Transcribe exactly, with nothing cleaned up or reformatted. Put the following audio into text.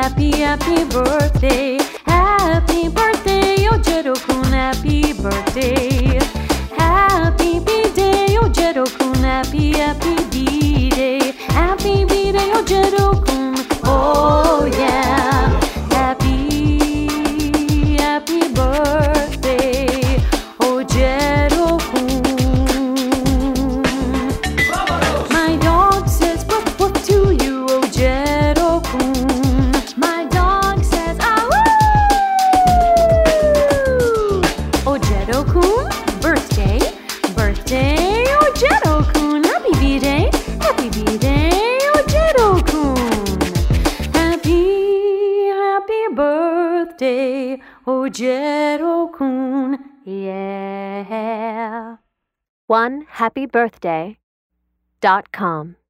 happy, happy birthday. Happy birthday, Ojero-kun, happy birthday. Happy B-Day, Ojero-kun, happy, happy B-Day. Happy B-Day, Ojero-kun, oh yeah. Happy, happy birthday, Ojero-kun. My dog says woof woof to you, Ojero-kun. My dog says ah woo. Ojero-kun, birthday, birthday, Ojero-kun. Happy B-Day, happy B-Day, Ojero-kun. Happy, happy birthday, Ojero-kun. Yeah. one happy birthday dot com